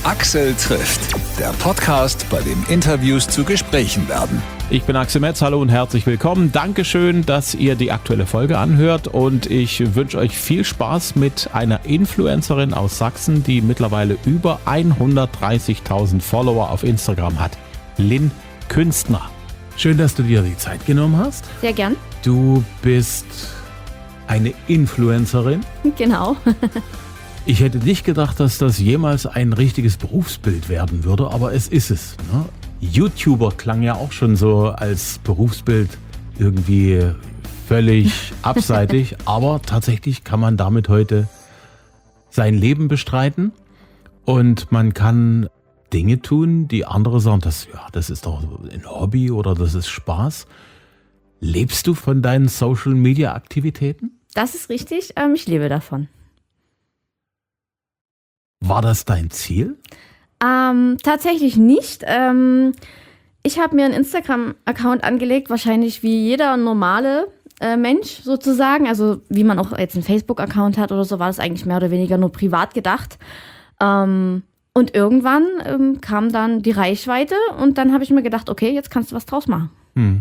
Axel trifft, der Podcast, bei dem Interviews zu Gesprächen werden. Ich bin Axel Metz, hallo und herzlich willkommen. Dankeschön, dass ihr die aktuelle Folge anhört und ich wünsche euch viel Spaß mit einer Influencerin aus Sachsen, die mittlerweile über 130.000 Follower auf Instagram hat. Lynn Künstner. Schön, dass du dir die Zeit genommen hast. Sehr gern. Du bist eine Influencerin. Genau. Ich hätte nicht gedacht, dass das jemals ein richtiges Berufsbild werden würde, aber es ist es. Ne? YouTuber klang ja auch schon so als Berufsbild irgendwie völlig abseitig, aber tatsächlich kann man damit heute sein Leben bestreiten und man kann Dinge tun, die andere sagen, das ist doch ein Hobby oder das ist Spaß. Lebst du von deinen Social-Media-Aktivitäten? Das ist richtig, ich lebe davon. War das dein Ziel? Tatsächlich nicht. Ich habe mir einen Instagram-Account angelegt, wahrscheinlich wie jeder normale Mensch sozusagen. Also wie man auch jetzt einen Facebook-Account hat oder so, war das eigentlich mehr oder weniger nur privat gedacht. Und irgendwann kam dann die Reichweite und dann habe ich mir gedacht, okay, jetzt kannst du was draus machen.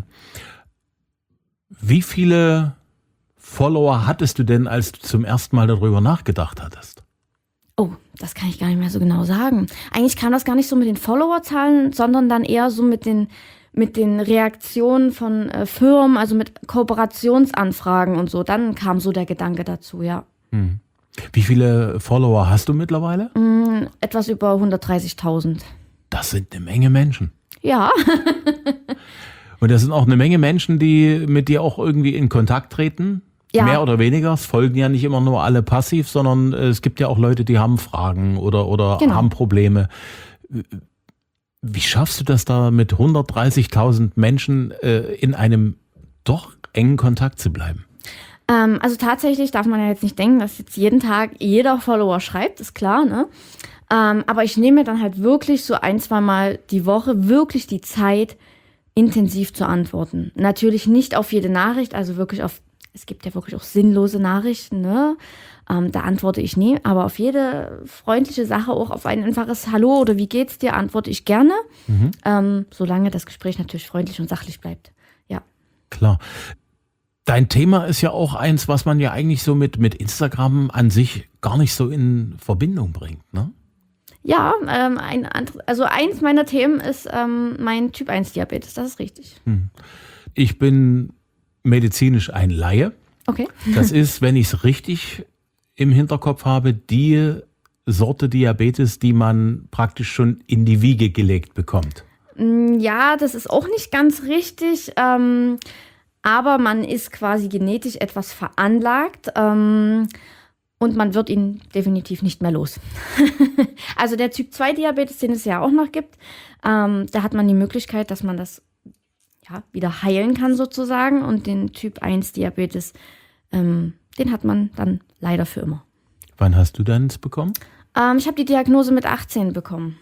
Wie viele Follower hattest du denn, als du zum ersten Mal darüber nachgedacht hattest? Oh, das kann ich gar nicht mehr so genau sagen. Eigentlich kam das gar nicht so mit den Followerzahlen, sondern dann eher so mit den Reaktionen von Firmen, also mit Kooperationsanfragen und so. Dann kam so der Gedanke dazu, ja. Wie viele Follower hast du mittlerweile? Etwas über 130.000. Das sind eine Menge Menschen. Ja. Und das sind auch eine Menge Menschen, die mit dir auch irgendwie in Kontakt treten. Ja. Mehr oder weniger. Es folgen ja nicht immer nur alle passiv, sondern es gibt ja auch Leute, die haben Fragen oder Genau. haben Probleme. Wie schaffst du das da mit 130.000 Menschen in einem doch engen Kontakt zu bleiben? Also tatsächlich darf man ja jetzt nicht denken, dass jetzt jeden Tag jeder Follower schreibt, ist klar, ne? Aber ich nehme mir dann halt wirklich so 1-2 Mal die Woche wirklich die Zeit, intensiv zu antworten. Natürlich nicht auf jede Nachricht, also wirklich es gibt ja wirklich auch sinnlose Nachrichten, ne? Da antworte ich nie, aber auf jede freundliche Sache, auch auf ein einfaches Hallo oder wie geht's dir, antworte ich gerne, solange das Gespräch natürlich freundlich und sachlich bleibt. Ja. Klar. Dein Thema ist ja auch eins, was man ja eigentlich so mit Instagram an sich gar nicht so in Verbindung bringt, ne? Ja, eins meiner Themen ist mein Typ-1-Diabetes, das ist richtig. Ich bin medizinisch ein Laie. Okay. Das ist, wenn ich es richtig im Hinterkopf habe, die Sorte Diabetes, die man praktisch schon in die Wiege gelegt bekommt. Ja, das ist auch nicht ganz richtig, aber man ist quasi genetisch etwas veranlagt und man wird ihn definitiv nicht mehr los. Also der Typ-2-Diabetes, den es ja auch noch gibt, da hat man die Möglichkeit, dass man das wieder heilen kann sozusagen, und den Typ-1-Diabetes, den hat man dann leider für immer. Wann hast du deins bekommen? Ich habe die Diagnose mit 18 bekommen.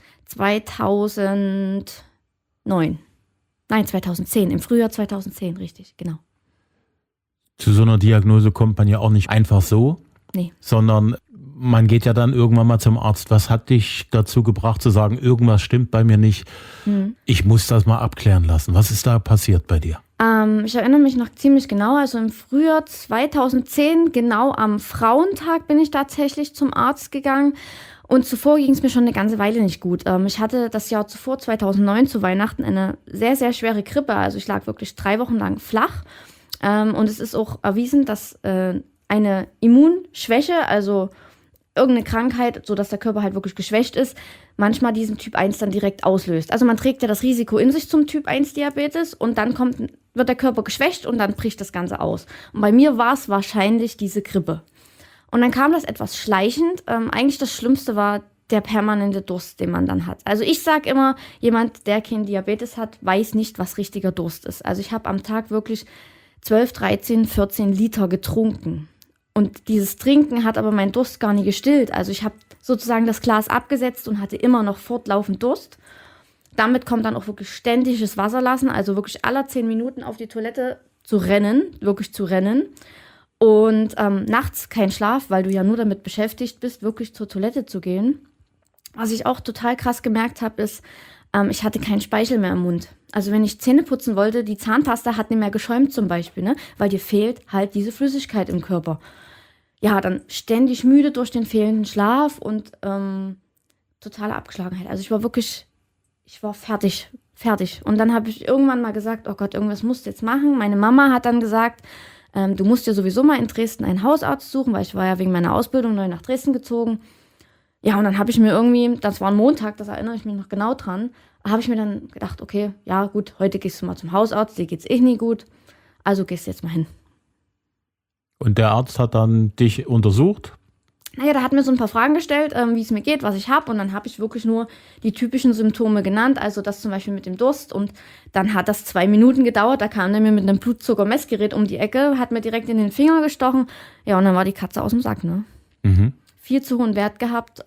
2009. Nein, 2010. Im Frühjahr 2010, richtig, genau. Zu so einer Diagnose kommt man ja auch nicht einfach so, Nee. sondern man geht ja dann irgendwann mal zum Arzt. Was hat dich dazu gebracht zu sagen, irgendwas stimmt bei mir nicht, ich muss das mal abklären lassen? Was ist da passiert bei dir? Ich erinnere mich noch ziemlich genau, also im Frühjahr 2010, genau am Frauentag, bin ich tatsächlich zum Arzt gegangen. Und zuvor ging es mir schon eine ganze Weile nicht gut. Ich hatte das Jahr zuvor, 2009, zu Weihnachten eine sehr, sehr schwere Grippe. Also ich lag wirklich 3 Wochen lang flach. Und es ist auch erwiesen, dass eine Immunschwäche, also irgendeine Krankheit, sodass der Körper halt wirklich geschwächt ist, manchmal diesen Typ 1 dann direkt auslöst. Also man trägt ja das Risiko in sich zum Typ 1 Diabetes und dann wird der Körper geschwächt und dann bricht das Ganze aus. Und bei mir war es wahrscheinlich diese Grippe. Und dann kam das etwas schleichend. Eigentlich das Schlimmste war der permanente Durst, den man dann hat. Also ich sage immer, jemand, der keinen Diabetes hat, weiß nicht, was richtiger Durst ist. Also ich habe am Tag wirklich 12, 13, 14 Liter getrunken. Und dieses Trinken hat aber meinen Durst gar nicht gestillt. Also ich habe sozusagen das Glas abgesetzt und hatte immer noch fortlaufend Durst. Damit kommt dann auch wirklich ständiges Wasserlassen, also wirklich alle 10 Minuten auf die Toilette zu rennen, wirklich zu rennen. Und nachts kein Schlaf, weil du ja nur damit beschäftigt bist, wirklich zur Toilette zu gehen. Was ich auch total krass gemerkt habe, ist, ich hatte keinen Speichel mehr im Mund. Also wenn ich Zähne putzen wollte, die Zahnpasta hat nicht mehr geschäumt zum Beispiel, ne? Weil dir fehlt halt diese Flüssigkeit im Körper. Ja, dann ständig müde durch den fehlenden Schlaf und totale Abgeschlagenheit. Also ich war fertig. Und dann habe ich irgendwann mal gesagt, oh Gott, irgendwas musst du jetzt machen. Meine Mama hat dann gesagt, du musst dir sowieso mal in Dresden einen Hausarzt suchen, weil ich war ja wegen meiner Ausbildung neu nach Dresden gezogen. Ja, und dann habe ich mir irgendwie, das war ein Montag, das erinnere ich mich noch genau dran, habe ich mir dann gedacht, okay, ja gut, heute gehst du mal zum Hausarzt, dir geht's nie gut, also gehst du jetzt mal hin. Und der Arzt hat dann dich untersucht? Naja, der hat mir so ein paar Fragen gestellt, wie es mir geht, was ich habe. Und dann habe ich wirklich nur die typischen Symptome genannt. Also das zum Beispiel mit dem Durst. Und dann hat das 2 Minuten gedauert. Da kam der mir mit einem Blutzuckermessgerät um die Ecke, hat mir direkt in den Finger gestochen. Ja, und dann war die Katze aus dem Sack, ne? Mhm. Viel zu hohen Wert gehabt.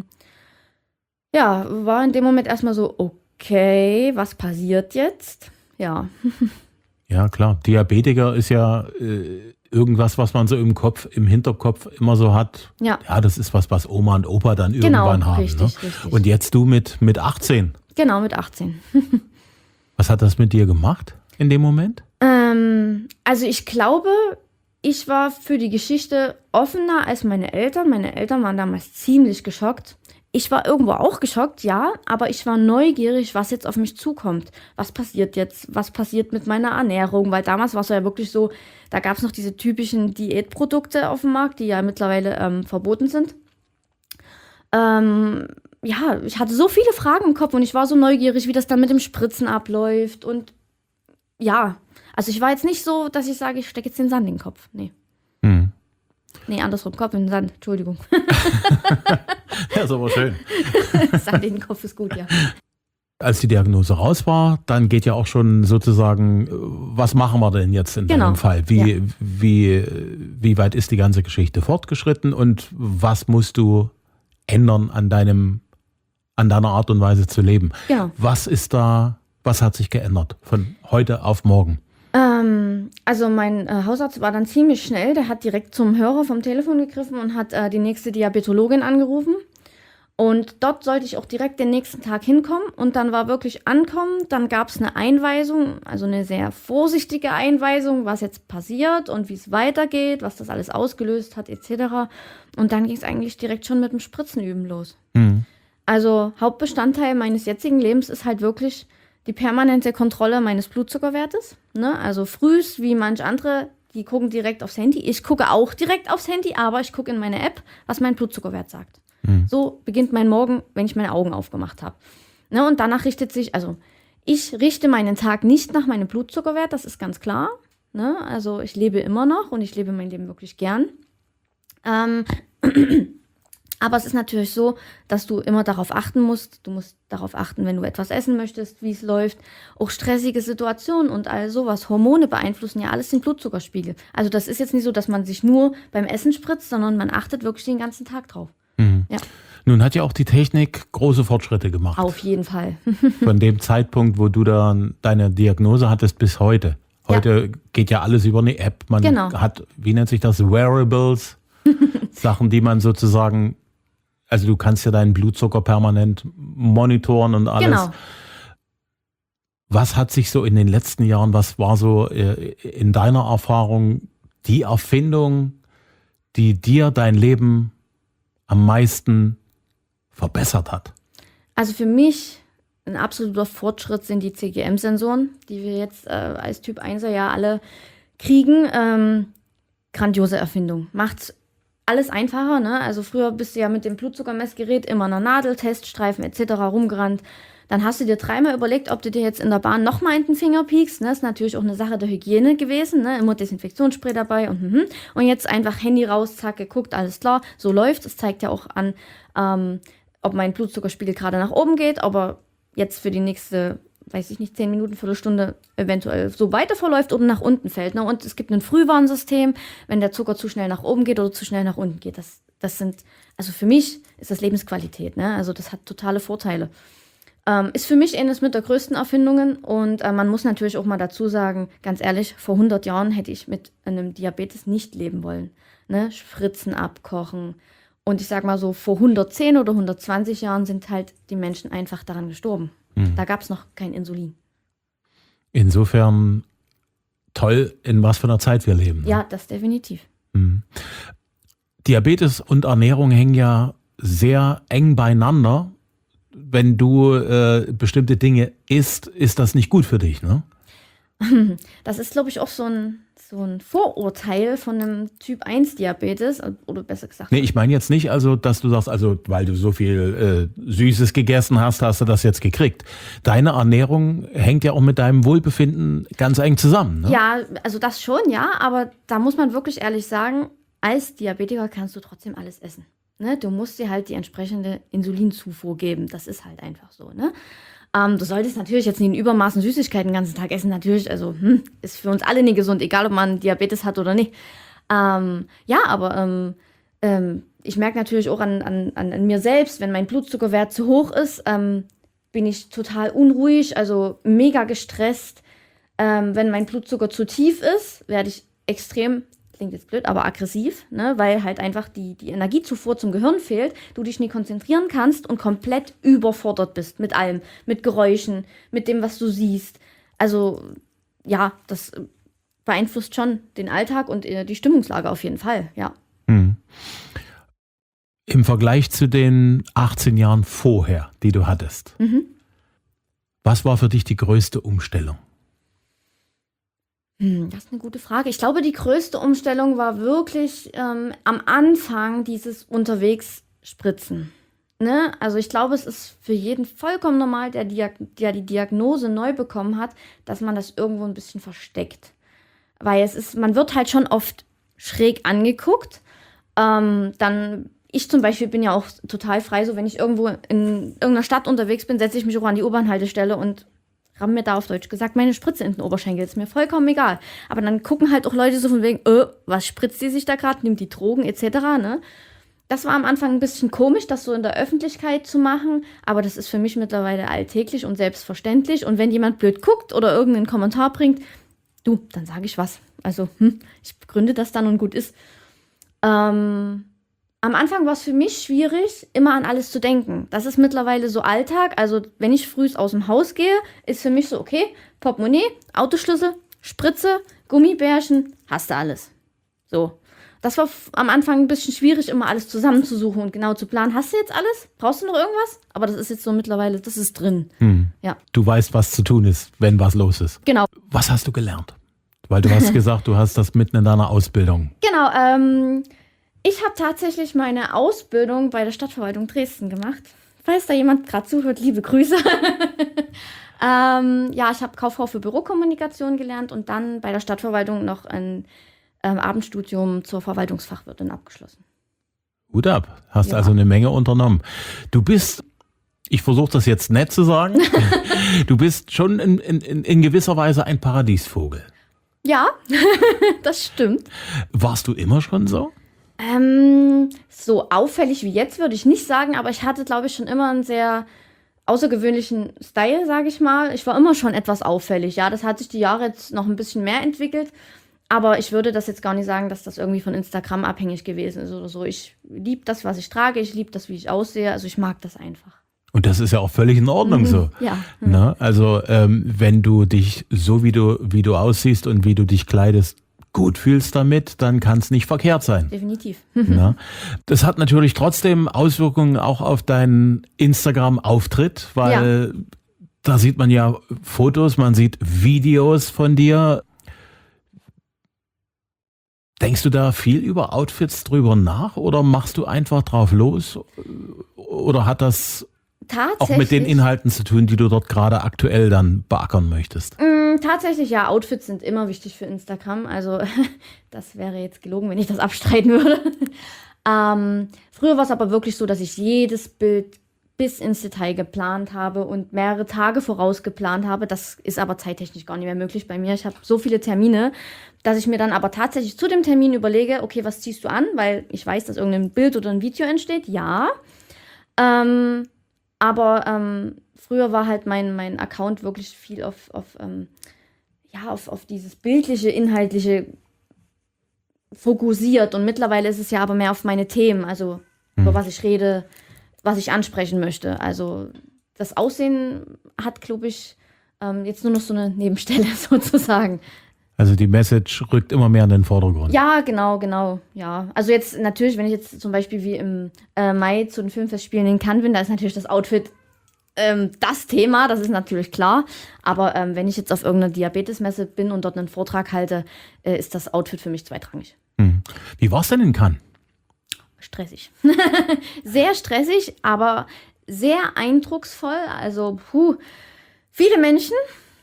Ja, war in dem Moment erstmal so, okay, was passiert jetzt? Ja. Ja, klar. Diabetiker ist ja irgendwas, was man so im Hinterkopf immer so hat. Ja, Das ist was Oma und Opa dann irgendwann haben. richtig, Ne? richtig. Und jetzt du mit 18. Genau, mit 18. Was hat das mit dir gemacht in dem Moment? Also ich glaube, ich war für die Geschichte offener als meine Eltern. Meine Eltern waren damals ziemlich geschockt. Ich war irgendwo auch geschockt, ja, aber ich war neugierig, was jetzt auf mich zukommt. Was passiert jetzt? Was passiert mit meiner Ernährung? Weil damals war es ja wirklich so, da gab es noch diese typischen Diätprodukte auf dem Markt, die ja mittlerweile verboten sind. Ja, ich hatte so viele Fragen im Kopf und ich war so neugierig, wie das dann mit dem Spritzen abläuft. Und ja, also ich war jetzt nicht so, dass ich sage, ich stecke jetzt den Sand in den Kopf. Nee. Hm. Nee, andersrum, Kopf in den Sand, Entschuldigung. Ja, ist aber schön. Sand in den Kopf ist gut, ja. Als die Diagnose raus war, dann geht ja auch schon sozusagen, was machen wir denn jetzt in deinem Fall? Wie weit ist die ganze Geschichte fortgeschritten und was musst du ändern an deiner Art und Weise zu leben? Genau. Was hat sich geändert von heute auf morgen? Also mein Hausarzt war dann ziemlich schnell, der hat direkt zum Hörer vom Telefon gegriffen und hat die nächste Diabetologin angerufen. Und dort sollte ich auch direkt den nächsten Tag hinkommen und dann war wirklich ankommen. Dann gab es eine Einweisung, also eine sehr vorsichtige Einweisung, was jetzt passiert und wie es weitergeht, was das alles ausgelöst hat etc. Und dann ging es eigentlich direkt schon mit dem Spritzenüben los. Mhm. Also Hauptbestandteil meines jetzigen Lebens ist halt wirklich die permanente Kontrolle meines Blutzuckerwertes. Ne? Also frühst, wie manch andere, die gucken direkt aufs Handy. Ich gucke auch direkt aufs Handy, aber ich gucke in meine App, was mein Blutzuckerwert sagt. So beginnt mein Morgen, wenn ich meine Augen aufgemacht habe. Ne, und danach ich richte meinen Tag nicht nach meinem Blutzuckerwert, das ist ganz klar. Ne? Also ich lebe immer noch und ich lebe mein Leben wirklich gern. Aber es ist natürlich so, dass du immer darauf achten musst. Du musst darauf achten, wenn du etwas essen möchtest, wie es läuft. Auch stressige Situationen und all sowas. Hormone beeinflussen ja alles den Blutzuckerspiegel. Also das ist jetzt nicht so, dass man sich nur beim Essen spritzt, sondern man achtet wirklich den ganzen Tag drauf. Ja. Nun hat ja auch die Technik große Fortschritte gemacht. Auf jeden Fall. Von dem Zeitpunkt, wo du dann deine Diagnose hattest, bis heute. Heute geht ja alles über eine App. Man hat, wie nennt sich das, Wearables, Sachen, die man sozusagen, also du kannst ja deinen Blutzucker permanent monitoren und alles. Genau. Was hat sich so in den letzten Jahren, was war so in deiner Erfahrung die Erfindung, die dir dein Leben am meisten verbessert hat? Also für mich ein absoluter Fortschritt sind die CGM-Sensoren, die wir jetzt als Typ 1er ja alle kriegen. Grandiose Erfindung. Macht alles einfacher, ne? Also früher bist du ja mit dem Blutzuckermessgerät immer an einer Nadel, Teststreifen etc. rumgerannt. Dann hast du dir 3-mal überlegt, ob du dir jetzt in der Bahn nochmal in den Finger piekst. Ne? Das ist natürlich auch eine Sache der Hygiene gewesen. Ne? Immer Desinfektionsspray dabei und jetzt einfach Handy raus, zack, geguckt, alles klar. So läuft. Es zeigt ja auch an, ob mein Blutzuckerspiegel gerade nach oben geht, ob er jetzt für die nächste, 10 Minuten, Viertelstunde eventuell so weiter verläuft oder nach unten fällt. Ne? Und es gibt ein Frühwarnsystem, wenn der Zucker zu schnell nach oben geht oder zu schnell nach unten geht. Also für mich ist das Lebensqualität. Ne? Also das hat totale Vorteile. Ist für mich eines mit der größten Erfindungen und man muss natürlich auch mal dazu sagen, ganz ehrlich, vor 100 Jahren hätte ich mit einem Diabetes nicht leben wollen. Ne? Spritzen abkochen Und ich sag mal so, vor 110 oder 120 Jahren sind halt die Menschen einfach daran gestorben. Da gab es noch kein Insulin. Insofern toll, in was für einer Zeit wir leben. Ne? Ja, das definitiv. Diabetes und Ernährung hängen ja sehr eng beieinander. Wenn du bestimmte Dinge isst, ist das nicht gut für dich, ne? Das ist, glaube ich, auch so ein Vorurteil von einem Typ-1-Diabetes, oder besser gesagt. Nee, ich meine jetzt nicht, also, dass du sagst, also, weil du so viel Süßes gegessen hast, hast du das jetzt gekriegt. Deine Ernährung hängt ja auch mit deinem Wohlbefinden ganz eng zusammen, ne? Ja, also das schon, ja, aber da muss man wirklich ehrlich sagen, als Diabetiker kannst du trotzdem alles essen. Ne? Du musst dir halt die entsprechende Insulinzufuhr geben. Das ist halt einfach so, ne? Du solltest natürlich jetzt nicht in Übermaßen Süßigkeiten den ganzen Tag essen. Natürlich, also ist für uns alle nicht gesund, egal ob man Diabetes hat oder nicht. Ja, aber ich merke natürlich auch an mir selbst, wenn mein Blutzuckerwert zu hoch ist, bin ich total unruhig, also mega gestresst. Wenn mein Blutzucker zu tief ist, werde ich extrem, klingt jetzt blöd, aber aggressiv, ne? Weil halt einfach die Energiezufuhr zum Gehirn fehlt, du dich nie konzentrieren kannst und komplett überfordert bist mit allem, mit Geräuschen, mit dem, was du siehst. Also ja, das beeinflusst schon den Alltag und die Stimmungslage auf jeden Fall, ja. Im Vergleich zu den 18 Jahren vorher, die du hattest, was war für dich die größte Umstellung? Das ist eine gute Frage. Ich glaube, die größte Umstellung war wirklich am Anfang dieses Unterwegs-Spritzen. Ne? Also ich glaube, es ist für jeden vollkommen normal, der die Diagnose neu bekommen hat, dass man das irgendwo ein bisschen versteckt. Weil man wird halt schon oft schräg angeguckt. Ich zum Beispiel bin ja auch total frei, so wenn ich irgendwo in irgendeiner Stadt unterwegs bin, setze ich mich auch an die U-Bahn-Haltestelle und ramm mir da auf Deutsch gesagt meine Spritze in den Oberschenkel. Ist mir vollkommen egal. Aber dann gucken halt auch Leute so von wegen, was spritzt die sich da gerade, nimmt die Drogen etc. Ne? Das war am Anfang ein bisschen komisch, das so in der Öffentlichkeit zu machen, aber das ist für mich mittlerweile alltäglich und selbstverständlich. Und wenn jemand blöd guckt oder irgendeinen Kommentar bringt, dann sage ich was. Also, ich begründe das dann und gut ist. Am Anfang war es für mich schwierig, immer an alles zu denken. Das ist mittlerweile so Alltag. Also wenn ich früh aus dem Haus gehe, ist für mich so, okay, Portemonnaie, Autoschlüssel, Spritze, Gummibärchen, hast du alles. So. Das war am Anfang ein bisschen schwierig, immer alles zusammenzusuchen und genau zu planen. Hast du jetzt alles? Brauchst du noch irgendwas? Aber das ist jetzt so mittlerweile, das ist drin. Ja. Du weißt, was zu tun ist, wenn was los ist. Genau. Was hast du gelernt? Weil du hast gesagt, du hast das mitten in deiner Ausbildung. Genau, ich habe tatsächlich meine Ausbildung bei der Stadtverwaltung Dresden gemacht. Falls da jemand gerade zuhört, liebe Grüße. Ja, ich habe Kauffrau für Bürokommunikation gelernt und dann bei der Stadtverwaltung noch ein Abendstudium zur Verwaltungsfachwirtin abgeschlossen. Hut ab, hast Ja. also eine Menge unternommen. Du bist, ich versuche das jetzt nett zu sagen, du bist schon in gewisser Weise ein Paradiesvogel. Ja, das stimmt. Warst du immer schon so? So auffällig wie jetzt würde ich nicht sagen, aber ich hatte, glaube ich, schon immer einen sehr außergewöhnlichen Style, sage ich mal. Ich war immer schon etwas auffällig, ja. Das hat sich die Jahre jetzt noch ein bisschen mehr entwickelt. Aber ich würde das jetzt gar nicht sagen, dass das irgendwie von Instagram abhängig gewesen ist oder so. Ich liebe das, was ich trage. Ich liebe das, wie ich aussehe. Also ich mag das einfach. Und das ist ja auch völlig in Ordnung so. Ja. Ne? Also wenn du dich so wie du aussiehst und wie du dich kleidest, gut fühlst damit, dann kann es nicht verkehrt sein. Definitiv. Ne? Das hat natürlich trotzdem Auswirkungen auch auf deinen Instagram-Auftritt, weil da sieht man ja Fotos, man sieht Videos von dir. Denkst du da viel über Outfits drüber nach oder machst du einfach drauf los? Oder hat das auch mit den Inhalten zu tun, die du dort gerade aktuell dann beackern möchtest? Tatsächlich, ja. Outfits sind immer wichtig für Instagram. Also das wäre jetzt gelogen, wenn ich das abstreiten würde. Früher war es aber wirklich so, dass ich jedes Bild bis ins Detail geplant habe und mehrere Tage voraus geplant habe. Das ist aber zeittechnisch gar nicht mehr möglich bei mir. Ich habe so viele Termine, dass ich mir dann aber tatsächlich zu dem Termin überlege, okay, was ziehst du an? Weil ich weiß, dass irgendein Bild oder ein Video entsteht. Ja. Aber früher war halt mein Account wirklich viel auf dieses bildliche, inhaltliche fokussiert. Und mittlerweile ist es ja aber mehr auf meine Themen. Also über was ich rede, was ich ansprechen möchte. Also das Aussehen hat, glaube ich, jetzt nur noch so eine Nebenstelle sozusagen. Also die Message rückt immer mehr in den Vordergrund. Ja, genau. Ja. Also jetzt natürlich, wenn ich jetzt zum Beispiel wie im Mai zu den Filmfestspielen in Cannes bin, da ist natürlich das Outfit das Thema, das ist natürlich klar. Aber wenn ich jetzt auf irgendeiner Diabetesmesse bin und dort einen Vortrag halte, ist das Outfit für mich zweitrangig. Wie war es denn in Cannes? Stressig. Sehr stressig, aber sehr eindrucksvoll. Also viele Menschen.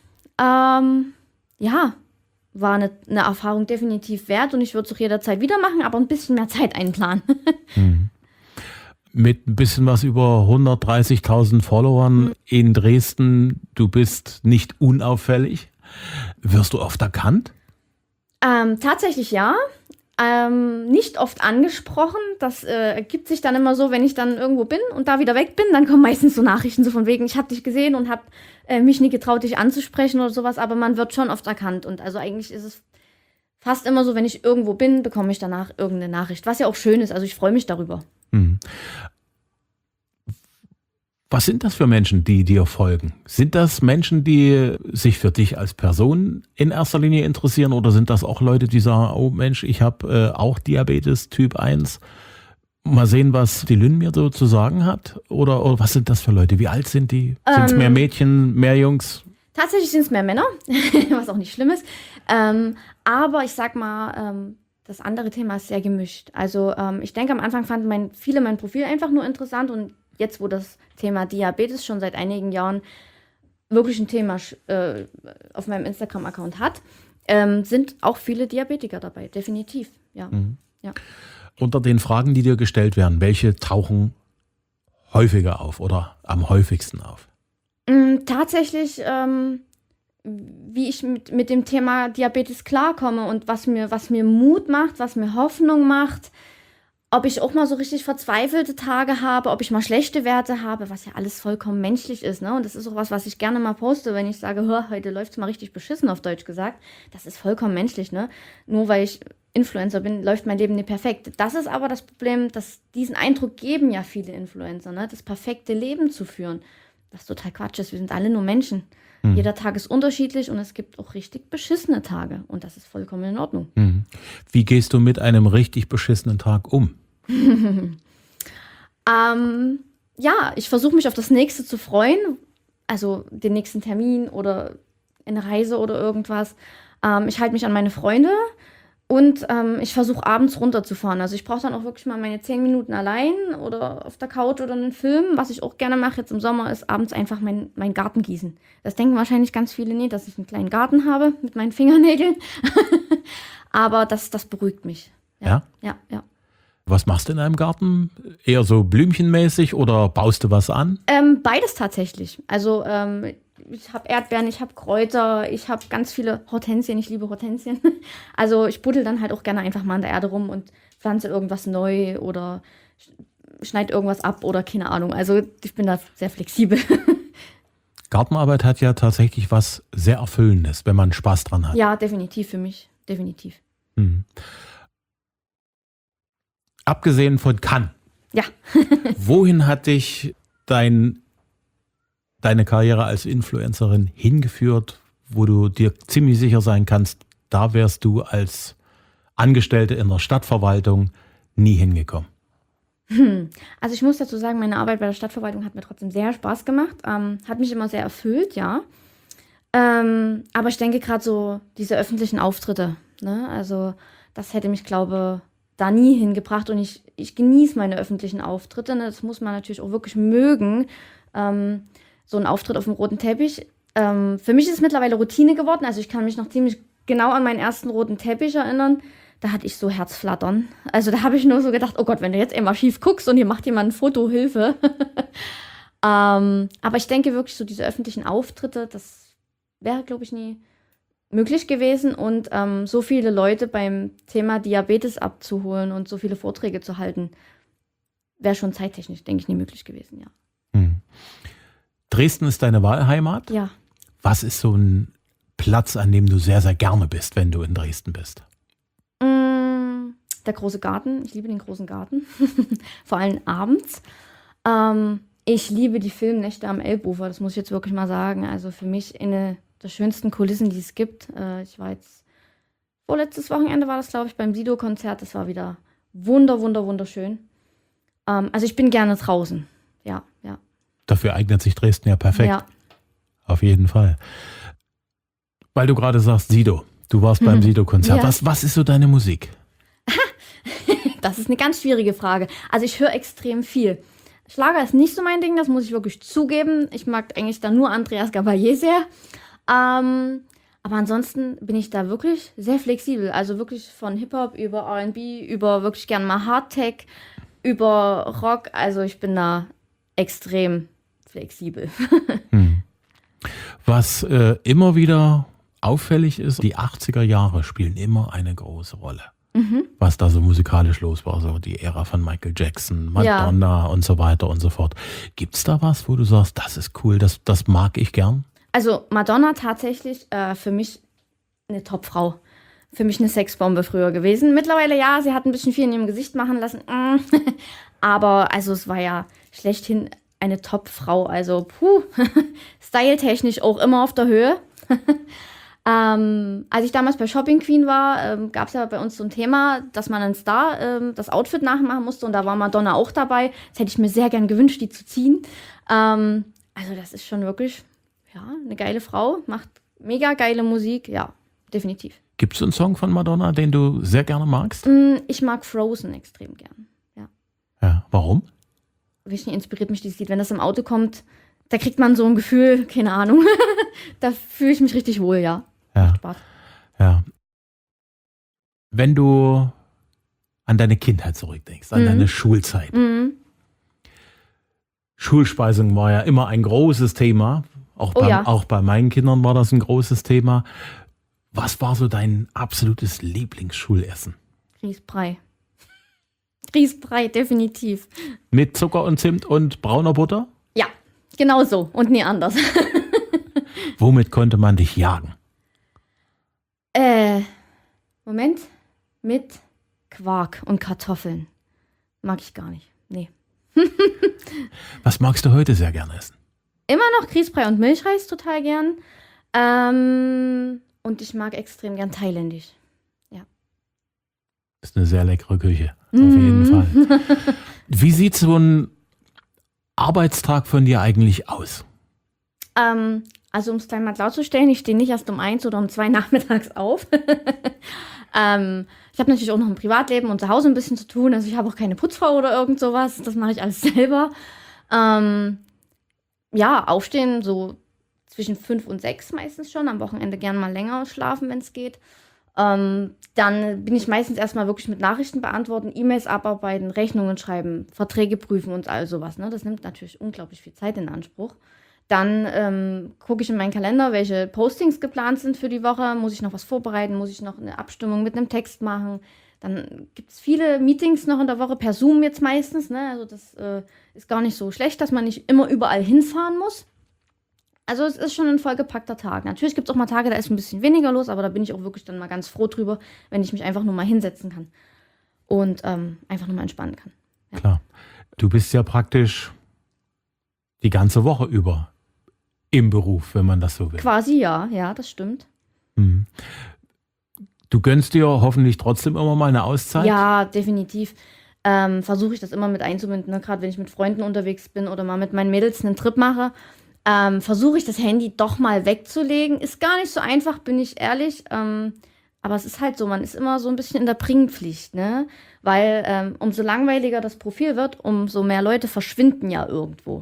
War eine Erfahrung definitiv wert und ich würde es auch jederzeit wieder machen, aber ein bisschen mehr Zeit einplanen. Mit ein bisschen was über 130.000 Followern in Dresden, du bist nicht unauffällig. Wirst du oft erkannt? Tatsächlich ja. Nicht oft angesprochen. Das ergibt sich dann immer so, wenn ich dann irgendwo bin und da wieder weg bin, dann kommen meistens so Nachrichten so von wegen, ich habe dich gesehen und habe mich nie getraut, dich anzusprechen oder sowas, aber man wird schon oft erkannt und also eigentlich ist es fast immer so, wenn ich irgendwo bin, bekomme ich danach irgendeine Nachricht, was ja auch schön ist, also ich freue mich darüber. Was sind das für Menschen, die dir folgen? Sind das Menschen, die sich für dich als Person in erster Linie interessieren oder sind das auch Leute, die sagen, oh Mensch, ich habe auch Diabetes Typ 1, mal sehen, was die Lynn mir so zu sagen hat? Oder was sind das für Leute? Wie alt sind die? Sind es mehr Mädchen, mehr Jungs? Tatsächlich sind es mehr Männer, was auch nicht schlimm ist. Aber ich sag mal, das andere Thema ist sehr gemischt. Also ich denke, am Anfang fanden viele mein Profil einfach nur interessant und jetzt, wo das Thema Diabetes schon seit einigen Jahren wirklich ein Thema auf meinem Instagram-Account hat, sind auch viele Diabetiker dabei, definitiv. Ja. Ja. Unter den Fragen, die dir gestellt werden, welche tauchen häufiger auf oder am häufigsten auf? Tatsächlich, wie ich mit dem Thema Diabetes klarkomme und was mir Mut macht, was mir Hoffnung macht, ob ich auch mal so richtig verzweifelte Tage habe, ob ich mal schlechte Werte habe, was ja alles vollkommen menschlich ist, ne? Und das ist auch was ich gerne mal poste, wenn ich sage, heute läuft's mal richtig beschissen, auf Deutsch gesagt. Das ist vollkommen menschlich, ne? Nur weil ich Influencer bin, läuft mein Leben nicht perfekt. Das ist aber das Problem, dass diesen Eindruck geben ja viele Influencer, ne? Das perfekte Leben zu führen. Was total Quatsch ist, wir sind alle nur Menschen. Jeder Tag ist unterschiedlich und es gibt auch richtig beschissene Tage und das ist vollkommen in Ordnung. Wie gehst du mit einem richtig beschissenen Tag um? Ich versuche mich auf das Nächste zu freuen, also den nächsten Termin oder eine Reise oder irgendwas. Ich halte mich an meine Freunde und ich versuche abends runterzufahren. Also ich brauche dann auch wirklich mal meine 10 Minuten allein oder auf der Couch oder einen Film. Was ich auch gerne mache jetzt im Sommer, ist abends einfach mein Garten gießen. Das denken wahrscheinlich ganz viele nicht, dass ich einen kleinen Garten habe mit meinen Fingernägeln. Aber das beruhigt mich. Ja? Ja. Was machst du in deinem Garten? Eher so blümchenmäßig oder baust du was an? Beides tatsächlich. Also ich habe Erdbeeren, ich habe Kräuter, ich habe ganz viele Hortensien, ich liebe Hortensien. Also ich buddel dann halt auch gerne einfach mal in der Erde rum und pflanze irgendwas neu oder schneide irgendwas ab oder keine Ahnung. Also ich bin da sehr flexibel. Gartenarbeit hat ja tatsächlich was sehr Erfüllendes, wenn man Spaß dran hat. Ja, definitiv für mich, definitiv. Abgesehen von Cannes. Ja. Wohin hat dich deine Karriere als Influencerin hingeführt, wo du dir ziemlich sicher sein kannst, da wärst du als Angestellte in der Stadtverwaltung nie hingekommen? Also ich muss dazu sagen, meine Arbeit bei der Stadtverwaltung hat mir trotzdem sehr Spaß gemacht, hat mich immer sehr erfüllt, ja. Aber ich denke gerade so diese öffentlichen Auftritte, ne? Also das hätte mich, glaube ich, da nie hingebracht und ich genieße meine öffentlichen Auftritte, ne? Das muss man natürlich auch wirklich mögen, so ein Auftritt auf dem roten Teppich. Für mich ist es mittlerweile Routine geworden, also ich kann mich noch ziemlich genau an meinen ersten roten Teppich erinnern. Da hatte ich so Herzflattern. Also da habe ich nur so gedacht, oh Gott, wenn du jetzt immer schief guckst und hier macht jemand ein Foto, Hilfe. Aber ich denke wirklich, so diese öffentlichen Auftritte, das wäre, glaube ich, nie möglich gewesen. Und so viele Leute beim Thema Diabetes abzuholen und so viele Vorträge zu halten, wäre schon zeittechnisch, denke ich, nie möglich gewesen, ja. Dresden ist deine Wahlheimat? Ja. Was ist so ein Platz, an dem du sehr, sehr gerne bist, wenn du in Dresden bist? der große Garten. Ich liebe den großen Garten, vor allem abends. Ich liebe die Filmnächte am Elbufer, das muss ich jetzt wirklich mal sagen. Also für mich eine der schönsten Kulissen, die es gibt. Ich war jetzt, vorletztes Wochenende war das, glaube ich, beim Sido-Konzert. Das war wieder wunderschön. Also ich bin gerne draußen, ja. Dafür eignet sich Dresden ja perfekt. Ja. Auf jeden Fall. Weil du gerade sagst, Sido. Du warst beim Sido-Konzert. Ja. Was ist so deine Musik? Das ist eine ganz schwierige Frage. Also ich höre extrem viel. Schlager ist nicht so mein Ding, das muss ich wirklich zugeben. Ich mag eigentlich da nur Andreas Gabalier sehr. Aber ansonsten bin ich da wirklich sehr flexibel. Also wirklich von Hip-Hop über R&B, über wirklich gerne mal Hardtech, über Rock. Also ich bin da extrem flexibel. Was immer wieder auffällig ist, die 80er Jahre spielen immer eine große Rolle. Was da so musikalisch los war, so die Ära von Michael Jackson, Madonna und so weiter und so fort. Gibt's da was, wo du sagst, das ist cool, das mag ich gern? Also Madonna tatsächlich für mich eine Topfrau. Für mich eine Sexbombe früher gewesen. Mittlerweile ja, sie hat ein bisschen viel in ihrem Gesicht machen lassen. Aber also es war ja schlechthin eine Topfrau. Also styletechnisch auch immer auf der Höhe. Als ich damals bei Shopping Queen war, gab es ja bei uns so ein Thema, dass man einen Star das Outfit nachmachen musste und da war Madonna auch dabei. Das hätte ich mir sehr gern gewünscht, die zu ziehen. Also das ist schon wirklich eine geile Frau, macht mega geile Musik, ja, definitiv. Gibt es einen Song von Madonna, den du sehr gerne magst? Ich mag Frozen extrem gern, ja. Ja, warum? Wirklich inspiriert mich dieses Lied. Wenn das im Auto kommt, da kriegt man so ein Gefühl, keine Ahnung, da fühle ich mich richtig wohl, ja. Ja. Macht Spaß. Ja. Wenn du an deine Kindheit zurückdenkst, an deine Schulzeit. Schulspeisung war ja immer ein großes Thema. Auch bei meinen Kindern war das ein großes Thema. Was war so dein absolutes Lieblingsschulessen? Grießbrei. Grießbrei, definitiv. Mit Zucker und Zimt und brauner Butter? Ja, genau so und nie anders. Womit konnte man dich jagen? Moment. Mit Quark und Kartoffeln. Mag ich gar nicht. Nee. Was magst du heute sehr gerne essen? Immer noch Grießbrei und Milchreis total gern. Und ich mag extrem gern thailändisch. Ja. Das ist eine sehr leckere Küche. Auf jeden Fall. Wie sieht so ein Arbeitstag von dir eigentlich aus? Also um es gleich mal klarzustellen, ich stehe nicht erst um 1 oder um 2 nachmittags auf. Ich habe natürlich auch noch ein Privatleben und zu Hause ein bisschen zu tun. Also ich habe auch keine Putzfrau oder irgend sowas. Das mache ich alles selber. Aufstehen so zwischen 5 und 6 meistens schon. Am Wochenende gern mal länger schlafen, wenn es geht. Dann bin ich meistens erstmal wirklich mit Nachrichten beantworten, E-Mails abarbeiten, Rechnungen schreiben, Verträge prüfen und all sowas. Ne? Das nimmt natürlich unglaublich viel Zeit in Anspruch. Dann gucke ich in meinen Kalender, welche Postings geplant sind für die Woche. Muss ich noch was vorbereiten? Muss ich noch eine Abstimmung mit einem Text machen? Dann gibt es viele Meetings noch in der Woche, per Zoom jetzt meistens. Ne? Also das ist gar nicht so schlecht, dass man nicht immer überall hinfahren muss. Also es ist schon ein vollgepackter Tag. Natürlich gibt es auch mal Tage, da ist ein bisschen weniger los, aber da bin ich auch wirklich dann mal ganz froh drüber, wenn ich mich einfach nur mal hinsetzen kann und einfach nur mal entspannen kann. Ja. Klar. Du bist ja praktisch die ganze Woche über im Beruf, wenn man das so will. Quasi ja, das stimmt. Du gönnst dir hoffentlich trotzdem immer mal eine Auszeit? Ja, definitiv. Versuche ich das immer mit einzubinden, ne? Gerade wenn ich mit Freunden unterwegs bin oder mal mit meinen Mädels einen Trip mache. Versuche ich das Handy doch mal wegzulegen. Ist gar nicht so einfach, bin ich ehrlich. Aber es ist halt so, man ist immer so ein bisschen in der Bringpflicht, ne? Weil umso langweiliger das Profil wird, umso mehr Leute verschwinden ja irgendwo.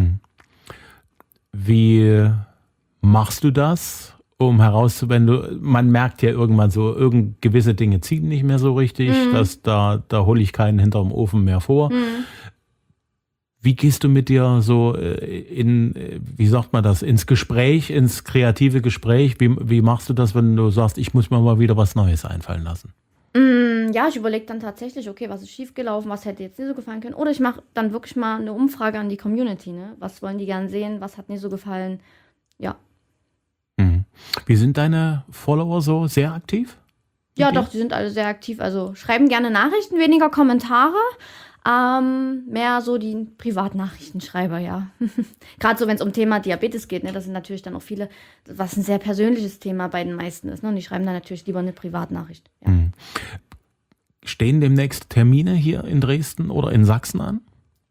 Wie machst du das, um herauszufinden, man merkt ja irgendwann so, gewisse Dinge ziehen nicht mehr so richtig, dass da hole ich keinen hinterm Ofen mehr vor. Wie gehst du mit dir so wie sagt man das, ins Gespräch, ins kreative Gespräch? Wie machst du das, wenn du sagst, ich muss mir mal wieder was Neues einfallen lassen? Ja, ich überlege dann tatsächlich, okay, was ist schiefgelaufen, was hätte jetzt nicht so gefallen können. Oder ich mache dann wirklich mal eine Umfrage an die Community, ne? Was wollen die gern sehen, was hat nicht so gefallen, ja. Wie sind deine Follower so? Sehr aktiv? Ja, doch, die sind alle sehr aktiv. Also schreiben gerne Nachrichten, weniger Kommentare. Mehr so die Privatnachrichtenschreiber, ja. Gerade so, wenn es um Thema Diabetes geht, ne, das sind natürlich dann auch viele, was ein sehr persönliches Thema bei den meisten ist. Ne, und die schreiben dann natürlich lieber eine Privatnachricht. Ja. Stehen demnächst Termine hier in Dresden oder in Sachsen an?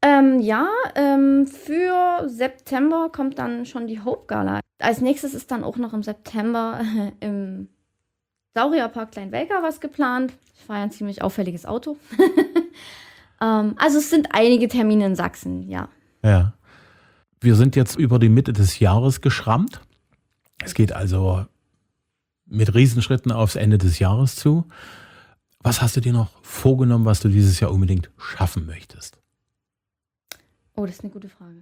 Für September kommt dann schon die Hope Gala. Als nächstes ist dann auch noch im September im Saurierpark Kleinwelka was geplant. Ich fahre ja ein ziemlich auffälliges Auto. Also es sind einige Termine in Sachsen, ja. Ja. Wir sind jetzt über die Mitte des Jahres geschrammt. Es geht also mit Riesenschritten aufs Ende des Jahres zu. Was hast du dir noch vorgenommen, was du dieses Jahr unbedingt schaffen möchtest? Oh, das ist eine gute Frage.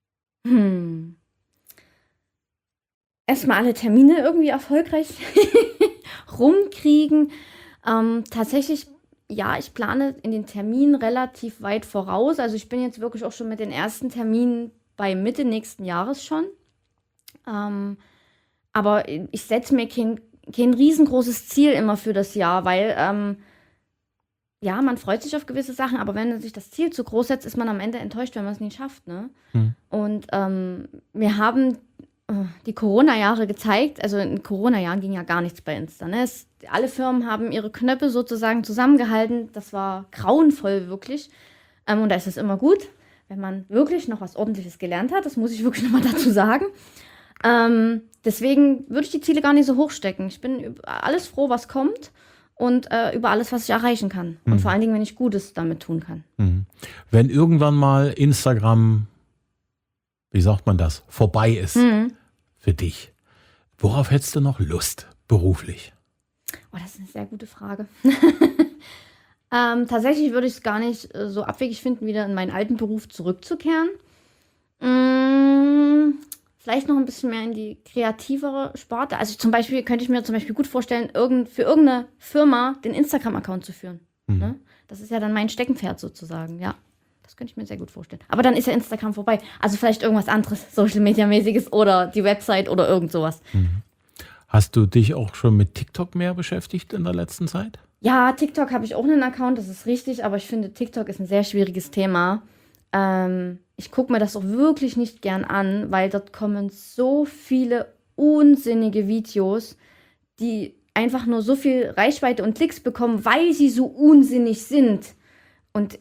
Erstmal alle Termine irgendwie erfolgreich rumkriegen. Tatsächlich, ja, ich plane in den Terminen relativ weit voraus. Also ich bin jetzt wirklich auch schon mit den ersten Terminen bei Mitte nächsten Jahres schon. Aber ich setze mir kein riesengroßes Ziel immer für das Jahr, weil ja, man freut sich auf gewisse Sachen, aber wenn man sich das Ziel zu groß setzt, ist man am Ende enttäuscht, wenn man es nicht schafft. Ne? Und wir haben die Corona-Jahre gezeigt, also in Corona-Jahren ging ja gar nichts bei Insta. Ne? Alle Firmen haben ihre Knöpfe sozusagen zusammengehalten. Das war grauenvoll, wirklich. Und da ist es immer gut, wenn man wirklich noch was Ordentliches gelernt hat. Das muss ich wirklich nochmal dazu sagen. Deswegen würde ich die Ziele gar nicht so hoch stecken. Ich bin über alles froh, was kommt und über alles, was ich erreichen kann. Und vor allen Dingen, wenn ich Gutes damit tun kann. Wenn irgendwann mal Instagram, wie sagt man das, vorbei ist für dich, worauf hättest du noch Lust beruflich? Oh, das ist eine sehr gute Frage. Tatsächlich würde ich es gar nicht so abwegig finden, wieder in meinen alten Beruf zurückzukehren. Vielleicht noch ein bisschen mehr in die kreativere Sparte. Also könnte ich mir zum Beispiel gut vorstellen, für irgendeine Firma den Instagram-Account zu führen. Ne? Das ist ja dann mein Steckenpferd sozusagen, ja. Das könnte ich mir sehr gut vorstellen. Aber dann ist ja Instagram vorbei. Also vielleicht irgendwas anderes, Social-Media-mäßiges oder die Website oder irgend sowas. Hast du dich auch schon mit TikTok mehr beschäftigt in der letzten Zeit? Ja, TikTok habe ich auch einen Account, das ist richtig. Aber ich finde, TikTok ist ein sehr schwieriges Thema. Ich gucke mir das auch wirklich nicht gern an, weil dort kommen so viele unsinnige Videos, die einfach nur so viel Reichweite und Klicks bekommen, weil sie so unsinnig sind. Und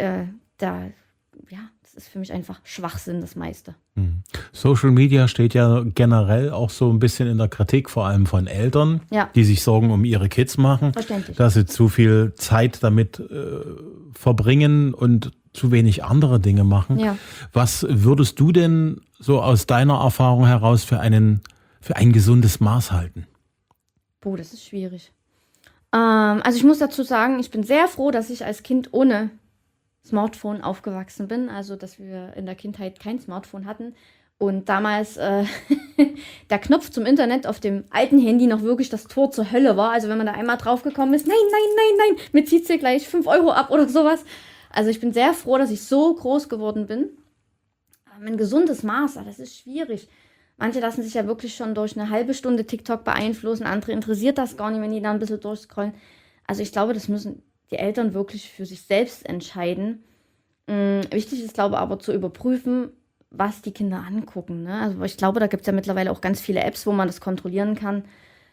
das ist für mich einfach Schwachsinn, das meiste. Social Media steht ja generell auch so ein bisschen in der Kritik, vor allem von Eltern, die sich Sorgen um ihre Kids machen, dass sie zu viel Zeit damit verbringen und zu wenig andere Dinge machen. Ja. Was würdest du denn so aus deiner Erfahrung heraus für ein gesundes Maß halten? Boah, das ist schwierig. Also ich muss dazu sagen, ich bin sehr froh, dass ich als Kind ohne Smartphone aufgewachsen bin. Also dass wir in der Kindheit kein Smartphone hatten. Und damals der Knopf zum Internet auf dem alten Handy noch wirklich das Tor zur Hölle war. Also wenn man da einmal draufgekommen ist, nein, mir zieht sie gleich 5 Euro ab oder sowas. Also ich bin sehr froh, dass ich so groß geworden bin. Ein gesundes Maß, das ist schwierig. Manche lassen sich ja wirklich schon durch eine halbe Stunde TikTok beeinflussen. Andere interessiert das gar nicht, wenn die da ein bisschen durchscrollen. Also ich glaube, das müssen die Eltern wirklich für sich selbst entscheiden. Wichtig ist, glaube ich, aber zu überprüfen, was die Kinder angucken. Ne? Also ich glaube, da gibt es ja mittlerweile auch ganz viele Apps, wo man das kontrollieren kann.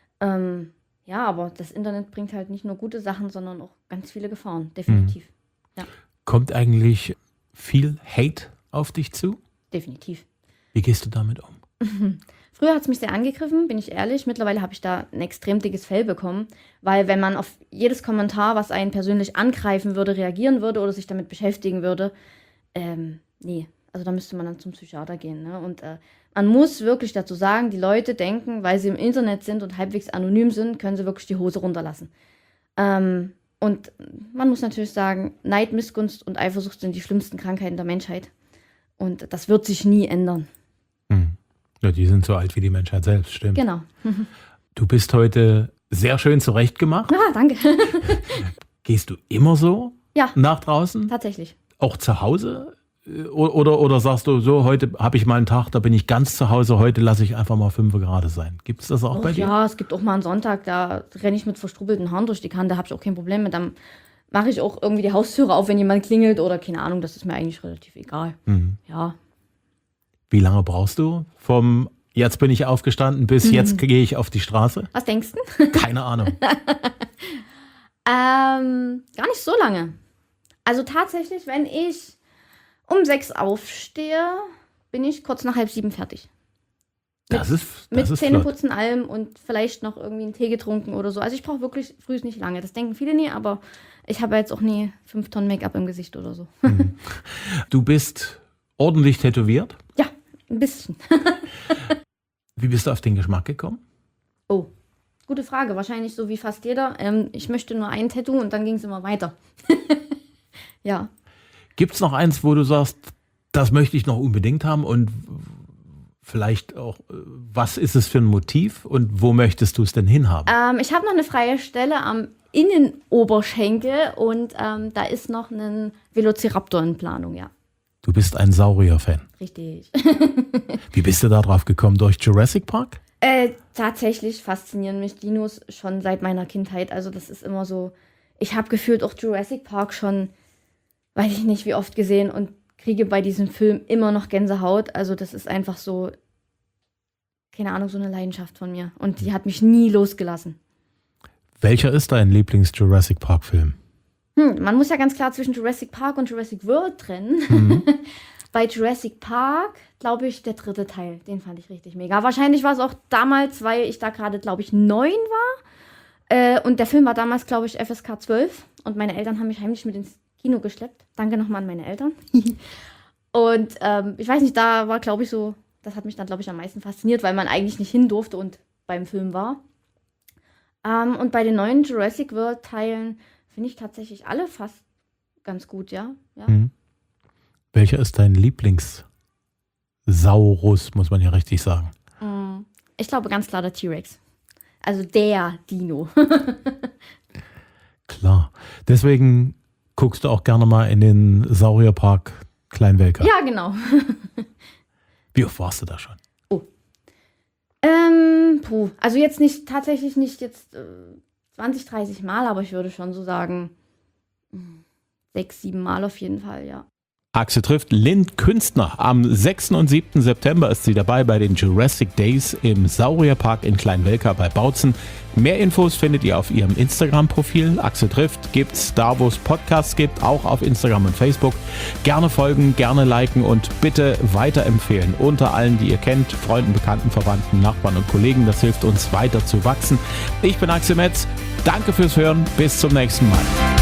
Ja, aber das Internet bringt halt nicht nur gute Sachen, sondern auch ganz viele Gefahren, definitiv. Ja. Kommt eigentlich viel Hate auf dich zu? Definitiv. Wie gehst du damit um? Früher hat es mich sehr angegriffen, bin ich ehrlich. Mittlerweile habe ich da ein extrem dickes Fell bekommen, weil wenn man auf jedes Kommentar, was einen persönlich angreifen würde, reagieren würde oder sich damit beschäftigen würde, nee, also da müsste man dann zum Psychiater gehen. Ne? Und man muss wirklich dazu sagen, die Leute denken, weil sie im Internet sind und halbwegs anonym sind, können sie wirklich die Hose runterlassen. Und man muss natürlich sagen, Neid, Missgunst und Eifersucht sind die schlimmsten Krankheiten der Menschheit. Und das wird sich nie ändern. Ja, die sind so alt wie die Menschheit selbst, stimmt. Genau. Du bist heute sehr schön zurechtgemacht. Ah, danke. Gehst du immer so nach draußen? Tatsächlich. Auch zu Hause? Oder sagst du so, heute habe ich mal einen Tag, da bin ich ganz zu Hause, heute lasse ich einfach mal 5 Grad sein. Gibt es das auch bei dir? Ja, es gibt auch mal einen Sonntag, da renne ich mit verstrubbelten Haaren durch die Kante, da habe ich auch kein Problem mit. Dann mache ich auch irgendwie die Haustüre auf, wenn jemand klingelt oder keine Ahnung, das ist mir eigentlich relativ egal. Ja. Wie lange brauchst du vom jetzt bin ich aufgestanden bis jetzt gehe ich auf die Straße? Was denkst du? Keine Ahnung. Gar nicht so lange. Also tatsächlich, wenn ich um 6 aufstehe, bin ich kurz nach 6:30 fertig. Das ist Mit flott. Zähneputzen, allem und vielleicht noch irgendwie einen Tee getrunken oder so. Also ich brauche wirklich früh nicht lange. Das denken viele nie, aber ich habe jetzt auch nie 5 Tonnen Make-up im Gesicht oder so. Du bist ordentlich tätowiert. Ja, ein bisschen. Wie bist du auf den Geschmack gekommen? Oh, gute Frage. Wahrscheinlich so wie fast jeder. Ich möchte nur ein Tattoo und dann ging es immer weiter. Ja. Gibt es noch eins, wo du sagst, das möchte ich noch unbedingt haben und vielleicht auch, was ist es für ein Motiv und wo möchtest du es denn hinhaben? Ich habe noch eine freie Stelle am Innenoberschenkel und da ist noch ein Velociraptor in Planung, ja. Du bist ein Saurier-Fan. Richtig. Wie bist du da drauf gekommen? Durch Jurassic Park? Tatsächlich faszinieren mich Dinos schon seit meiner Kindheit. Also das ist immer so, ich habe gefühlt auch Jurassic Park schon, weiß ich nicht wie oft gesehen und kriege bei diesem Film immer noch Gänsehaut. Also das ist einfach so, keine Ahnung, so eine Leidenschaft von mir. Und die hat mich nie losgelassen. Welcher ist dein Lieblings-Jurassic Park-Film? Man muss ja ganz klar zwischen Jurassic Park und Jurassic World trennen. Bei Jurassic Park, glaube ich, der 3. Teil. Den fand ich richtig mega. Wahrscheinlich war es auch damals, weil ich da gerade, glaube ich, 9 war. Und der Film war damals, glaube ich, FSK 12. Und meine Eltern haben mich heimlich mit ins Kino geschleppt. Danke nochmal an meine Eltern. Und ich weiß nicht, da war, glaube ich, so, das hat mich dann, glaube ich, am meisten fasziniert, weil man eigentlich nicht hin durfte und beim Film war. Und bei den neuen Jurassic World Teilen finde ich tatsächlich alle fast ganz gut, ja. Welcher ist dein Lieblings-Saurus, muss man ja richtig sagen? Ich glaube ganz klar der T-Rex. Also der Dino. Klar. Deswegen guckst du auch gerne mal in den Saurierpark Kleinwelker. Ja, genau. Wie oft warst du da schon? Also jetzt nicht, tatsächlich nicht jetzt 20, 30 Mal, aber ich würde schon so sagen 6, 7 Mal auf jeden Fall, ja. Axel trifft Lynn Künstner. Am 6. und 7. September ist sie dabei bei den Jurassic Days im Saurierpark in Kleinwelka bei Bautzen. Mehr Infos findet ihr auf ihrem Instagram-Profil. Axel trifft gibt's da, wo es Podcasts gibt, auch auf Instagram und Facebook. Gerne folgen, gerne liken und bitte weiterempfehlen. Unter allen, die ihr kennt, Freunden, Bekannten, Verwandten, Nachbarn und Kollegen. Das hilft uns weiter zu wachsen. Ich bin Axel Metz. Danke fürs Hören. Bis zum nächsten Mal.